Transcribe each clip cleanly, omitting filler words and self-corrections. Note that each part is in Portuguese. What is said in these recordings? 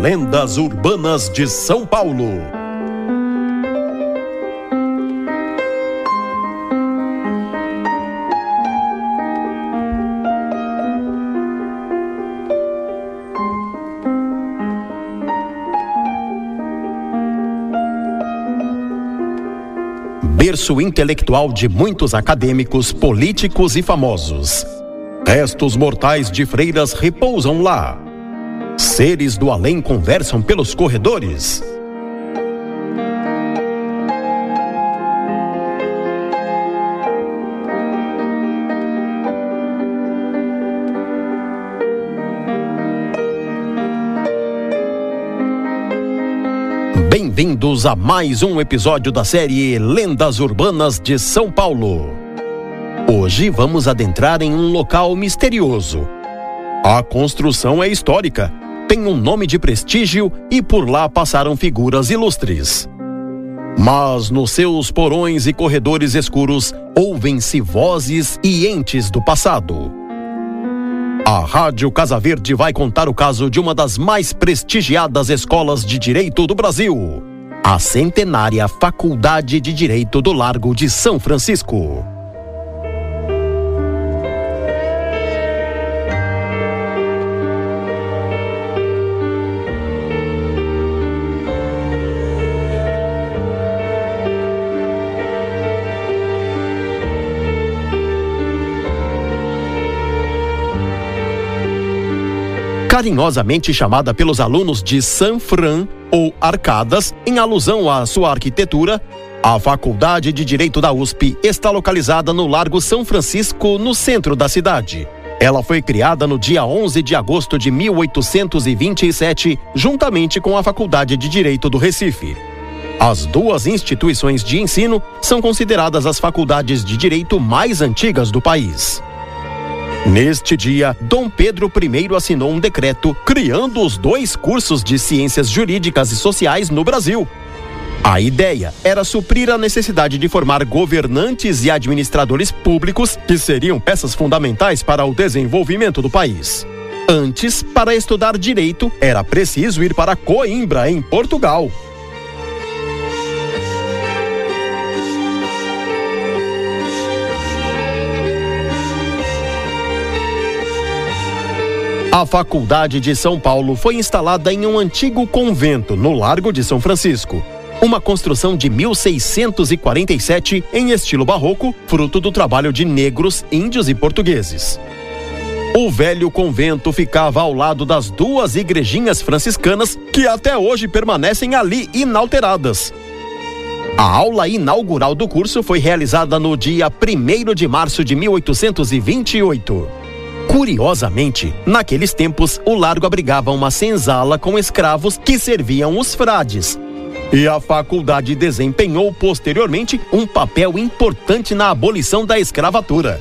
Lendas Urbanas de São Paulo. Berço intelectual de muitos acadêmicos, políticos e famosos. Restos mortais de freiras repousam lá. Seres do além conversam pelos corredores. Bem-vindos a mais um episódio da série Lendas Urbanas de São Paulo. Hoje vamos adentrar em um local misterioso. A construção é histórica, tem um nome de prestígio e por lá passaram figuras ilustres. Mas nos seus porões e corredores escuros ouvem-se vozes e entes do passado. A Rádio Casa Verde vai contar o caso de uma das mais prestigiadas escolas de direito do Brasil, a centenária Faculdade de Direito do Largo de São Francisco. Carinhosamente chamada pelos alunos de Sanfran ou Arcadas, em alusão à sua arquitetura, a Faculdade de Direito da USP está localizada no Largo São Francisco, no centro da cidade. Ela foi criada no dia 11 de agosto de 1827, juntamente com a Faculdade de Direito do Recife. As duas instituições de ensino são consideradas as faculdades de direito mais antigas do país. Neste dia, Dom Pedro I assinou um decreto criando os dois cursos de Ciências Jurídicas e Sociais no Brasil. A ideia era suprir a necessidade de formar governantes e administradores públicos que seriam peças fundamentais para o desenvolvimento do país. Antes, para estudar direito, era preciso ir para Coimbra, em Portugal. A Faculdade de São Paulo foi instalada em um antigo convento no Largo de São Francisco. Uma construção de 1647 em estilo barroco, fruto do trabalho de negros, índios e portugueses. O velho convento ficava ao lado das duas igrejinhas franciscanas que até hoje permanecem ali inalteradas. A aula inaugural do curso foi realizada no dia 1º de março de 1828. Curiosamente, naqueles tempos, o largo abrigava uma senzala com escravos que serviam os frades. E a faculdade desempenhou posteriormente um papel importante na abolição da escravatura.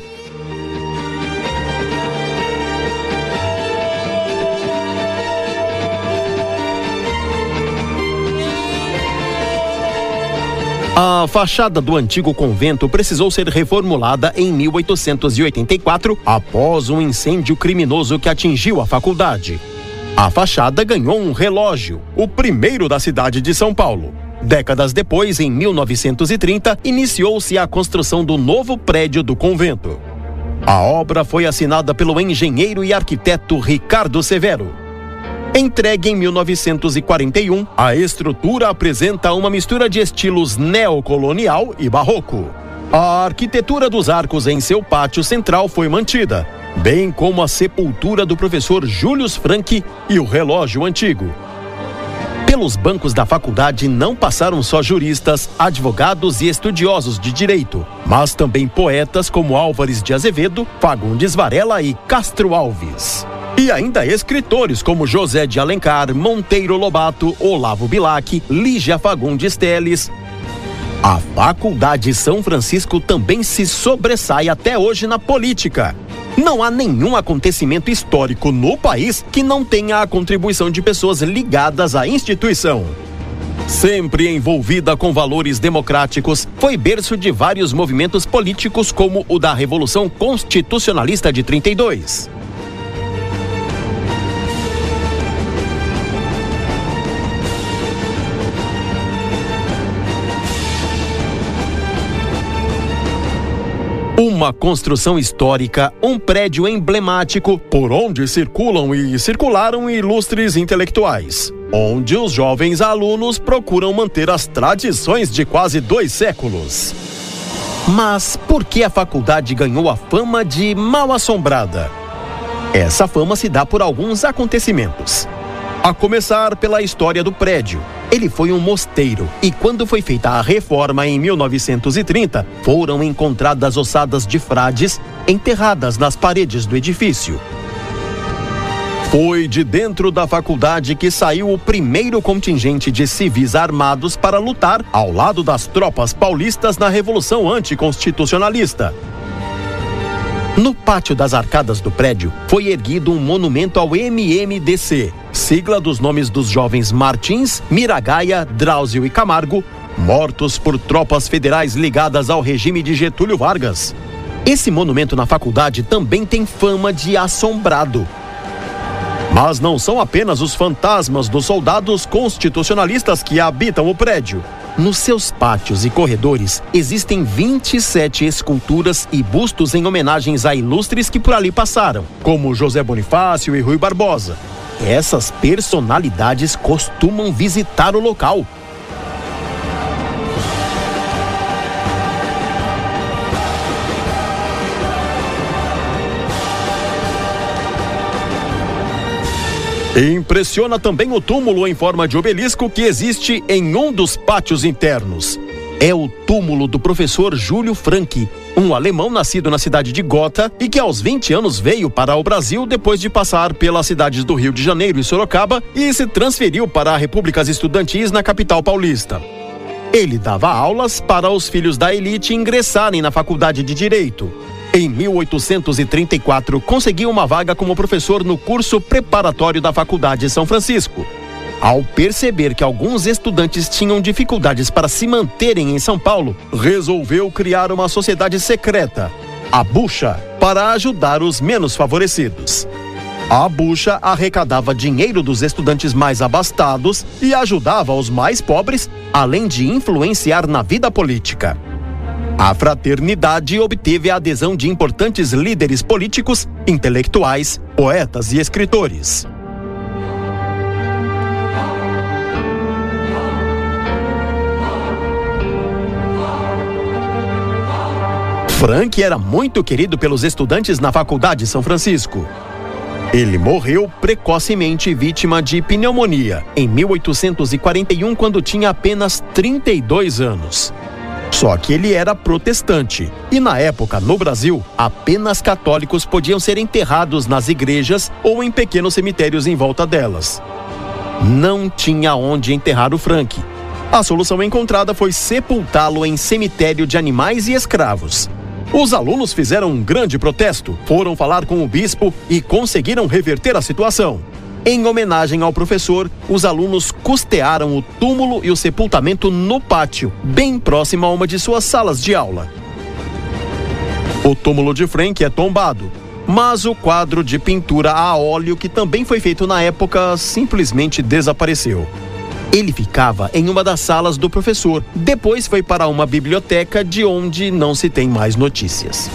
A fachada do antigo convento precisou ser reformulada em 1884, após um incêndio criminoso que atingiu a faculdade. A fachada ganhou um relógio, o primeiro da cidade de São Paulo. Décadas depois, em 1930, iniciou-se a construção do novo prédio do convento. A obra foi assinada pelo engenheiro e arquiteto Ricardo Severo. Entregue em 1941, a estrutura apresenta uma mistura de estilos neocolonial e barroco. A arquitetura dos arcos em seu pátio central foi mantida, bem como a sepultura do professor Julius Frank e o relógio antigo. Pelos bancos da faculdade não passaram só juristas, advogados e estudiosos de direito, mas também poetas como Álvares de Azevedo, Fagundes Varela e Castro Alves. E ainda escritores como José de Alencar, Monteiro Lobato, Olavo Bilac, Lígia Fagundes Telles. A Faculdade São Francisco também se sobressai até hoje na política. Não há nenhum acontecimento histórico no país que não tenha a contribuição de pessoas ligadas à instituição. Sempre envolvida com valores democráticos, foi berço de vários movimentos políticos como o da Revolução Constitucionalista de 32. Uma construção histórica, um prédio emblemático por onde circulam e circularam ilustres intelectuais, onde os jovens alunos procuram manter as tradições de quase 2 séculos. Mas por que a faculdade ganhou a fama de mal-assombrada? Essa fama se dá por alguns acontecimentos. A começar pela história do prédio. Ele foi um mosteiro e quando foi feita a reforma em 1930, foram encontradas ossadas de frades enterradas nas paredes do edifício. Foi de dentro da faculdade que saiu o primeiro contingente de civis armados para lutar ao lado das tropas paulistas na Revolução Anticonstitucionalista. No pátio das arcadas do prédio, foi erguido um monumento ao MMDC, sigla dos nomes dos jovens Martins, Miragaia, Drauzio e Camargo, mortos por tropas federais ligadas ao regime de Getúlio Vargas. Esse monumento na faculdade também tem fama de assombrado. Mas não são apenas os fantasmas dos soldados constitucionalistas que habitam o prédio. Nos seus pátios e corredores existem 27 esculturas e bustos em homenagens a ilustres que por ali passaram, como José Bonifácio e Rui Barbosa. Essas personalidades costumam visitar o local. Impressiona também o túmulo em forma de obelisco que existe em um dos pátios internos. É o túmulo do professor Júlio Frank, um alemão nascido na cidade de Gotha e que aos 20 anos veio para o Brasil depois de passar pelas cidades do Rio de Janeiro e Sorocaba e se transferiu para repúblicas estudantis na capital paulista. Ele dava aulas para os filhos da elite ingressarem na faculdade de Direito. Em 1834, conseguiu uma vaga como professor no curso preparatório da Faculdade de São Francisco. Ao perceber que alguns estudantes tinham dificuldades para se manterem em São Paulo, resolveu criar uma sociedade secreta, a Bucha, para ajudar os menos favorecidos. A Bucha arrecadava dinheiro dos estudantes mais abastados e ajudava os mais pobres, além de influenciar na vida política. A fraternidade obteve a adesão de importantes líderes políticos, intelectuais, poetas e escritores. Frank era muito querido pelos estudantes na Faculdade de São Francisco. Ele morreu precocemente vítima de pneumonia em 1841, quando tinha apenas 32 anos. Só que ele era protestante e na época, no Brasil, apenas católicos podiam ser enterrados nas igrejas ou em pequenos cemitérios em volta delas. Não tinha onde enterrar o Frank. A solução encontrada foi sepultá-lo em cemitério de animais e escravos. Os alunos fizeram um grande protesto, foram falar com o bispo e conseguiram reverter a situação. Em homenagem ao professor, os alunos custearam o túmulo e o sepultamento no pátio, bem próximo a uma de suas salas de aula. O túmulo de Frank é tombado, mas o quadro de pintura a óleo que também foi feito na época simplesmente desapareceu. Ele ficava em uma das salas do professor, depois foi para uma biblioteca de onde não se tem mais notícias.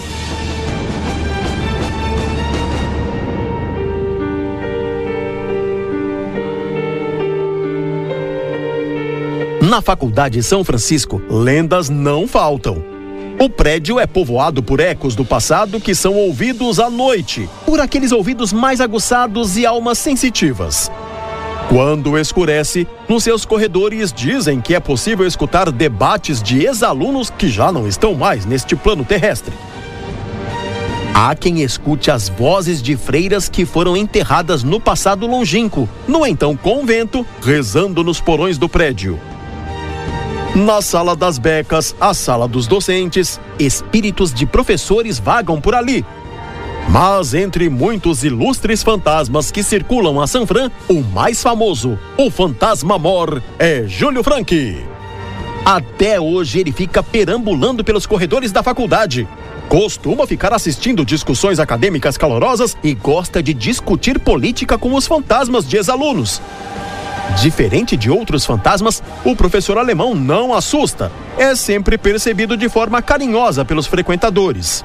Na Faculdade de São Francisco, lendas não faltam. O prédio é povoado por ecos do passado que são ouvidos à noite, por aqueles ouvidos mais aguçados e almas sensitivas. Quando escurece, nos seus corredores dizem que é possível escutar debates de ex-alunos que já não estão mais neste plano terrestre. Há quem escute as vozes de freiras que foram enterradas no passado longínquo, no então convento, rezando nos porões do prédio. Na sala das becas, a sala dos docentes, espíritos de professores vagam por ali. Mas entre muitos ilustres fantasmas que circulam a Sanfran, o mais famoso, o fantasma mor, é Júlio Frank. Até hoje ele fica perambulando pelos corredores da faculdade. Costuma ficar assistindo discussões acadêmicas calorosas e gosta de discutir política com os fantasmas de ex-alunos. Diferente de outros fantasmas, o professor alemão não assusta. É sempre percebido de forma carinhosa pelos frequentadores.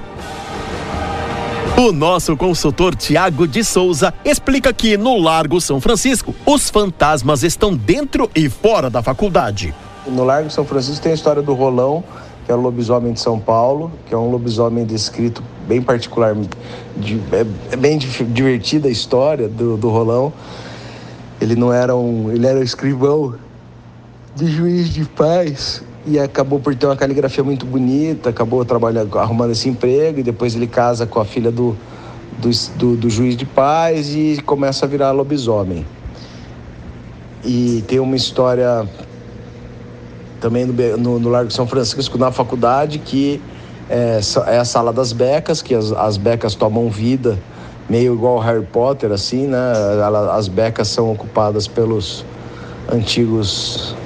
O nosso consultor Tiago de Souza explica que no Largo São Francisco, os fantasmas estão dentro e fora da faculdade. No Largo São Francisco tem a história do Rolão, que é o lobisomem de São Paulo, que é um lobisomem descrito bem particular, é bem divertida a história do Rolão. Ele era escrivão de juiz de paz e acabou por ter uma caligrafia muito bonita, acabou arrumando esse emprego e depois ele casa com a filha do juiz de paz e começa a virar lobisomem. E tem uma história também no Largo São Francisco, na faculdade, que é a Sala das Becas, que as becas tomam vida, meio igual Harry Potter, assim, né? As becas são ocupadas pelos antigos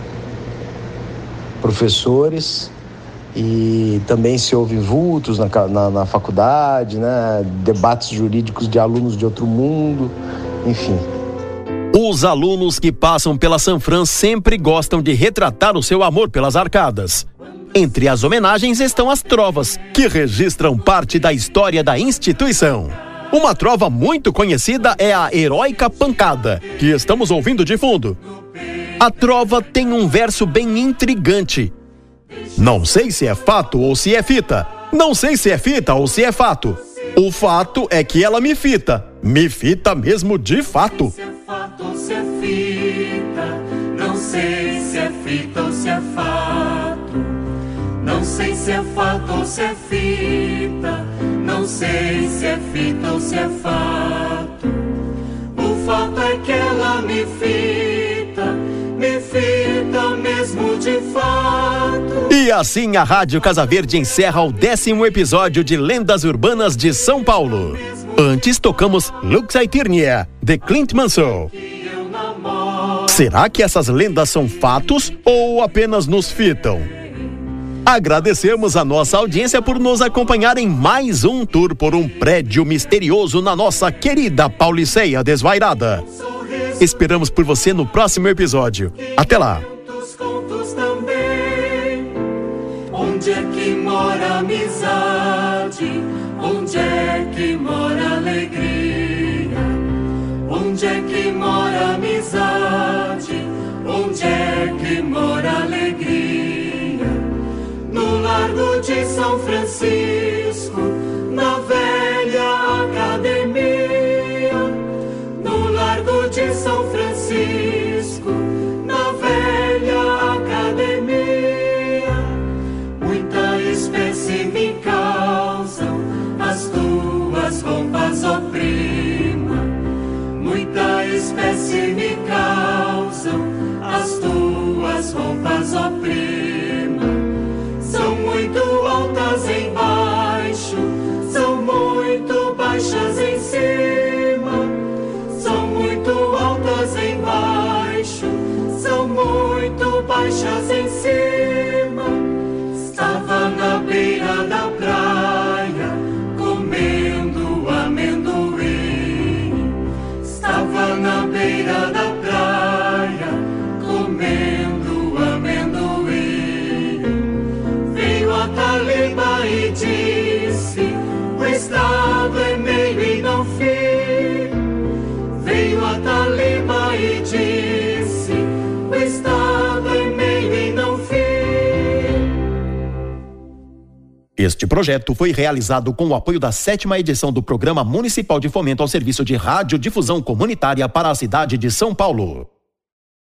professores e também se ouvem vultos na faculdade, né? Debates jurídicos de alunos de outro mundo, enfim. Os alunos que passam pela Sanfran sempre gostam de retratar o seu amor pelas arcadas. Entre as homenagens estão as trovas, que registram parte da história da instituição. Uma trova muito conhecida é a Heróica Pancada, que estamos ouvindo de fundo. A trova tem um verso bem intrigante. Não sei se é fato ou se é fita. Não sei se é fita ou se é fato. O fato é que ela me fita mesmo de fato. Se é fita, não sei se é fita ou se é fato. Não sei se é fato ou se é fita. Não sei se é fita ou se é fato. O fato é que ela me fita mesmo de fato. E assim a Rádio Casa Verde encerra o 10º episódio de Lendas Urbanas de São Paulo. Antes tocamos Lux Aeternia, de Clint Mansell. Será que essas lendas são fatos ou apenas nos fitam? Agradecemos a nossa audiência por nos acompanhar em mais um tour por um prédio misterioso na nossa querida Pauliceia Desvairada. Esperamos por você no próximo episódio. Até lá! Onde é que mora a amizade? Onde é que mora a alegria? Onde é que mora a amizade? Onde é que mora a alegria? No Largo de São Francisco, na velha academia. No Largo de São Francisco, na velha academia. Muita espécie me causam as tuas roupas, ó prima. Muita espécie me causam as tuas roupas, ó prima. São muito altas embaixo, são muito baixas em cima. São muito altas embaixo, são muito baixas em cima. Estava na beira da praia, comendo amendoim. Estava na beira da praia, comendo amendoim. Veio a taliba e disse: o estado é meio e não fim. Veio a taliba e disse: o estado é meio e não fim. Este projeto foi realizado com o apoio da 7ª edição do Programa Municipal de Fomento ao Serviço de Radiodifusão Comunitária para a cidade de São Paulo.